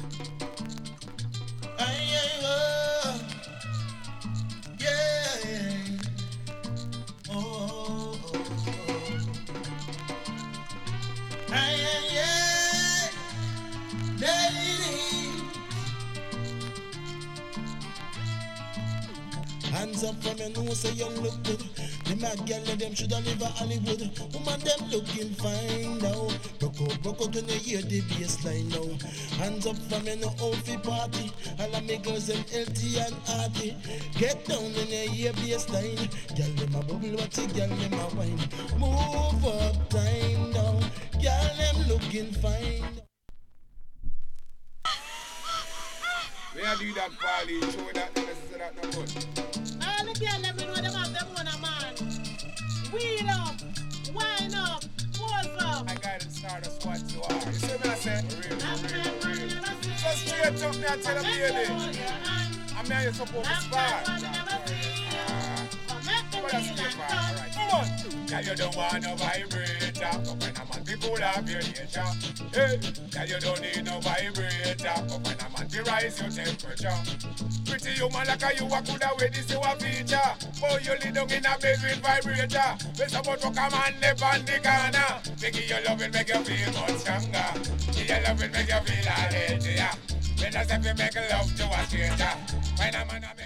Hands up from your nose, say young look good. The mad girl, them shoulda live at Hollywood. Woman, them looking fine now. Broke out when you hear the bassline now. Hands up from your no outfit party. All of me girls, them healthy and hearty. Get down when you hear bassline. Girl, them a bubble, what you girl, them a wine. Move up time now. Girl, them looking fine. We are do that party, show that never say that no good. All the girls let me know them have them on a man. Wheel up, wind up, pose up. I got to start us what you are. You see me I say? Real. So straight up me I tell them baby. I'm here you're supposed to start. But that's the part, alright. Come on. Girl, you don't want no vibrator. But when I'm on the cool of your nature. Hey, girl, you don't need no vibrator. But when I'm on the rise your temperature. Pretty human like a you, I could have waited to a feature. But you lay down in a bed with vibrator. When someone to come and live on the corner. Make your love will make you feel much stronger. Your love will make you feel healthier. When I say you make love to a stranger. When I'm on a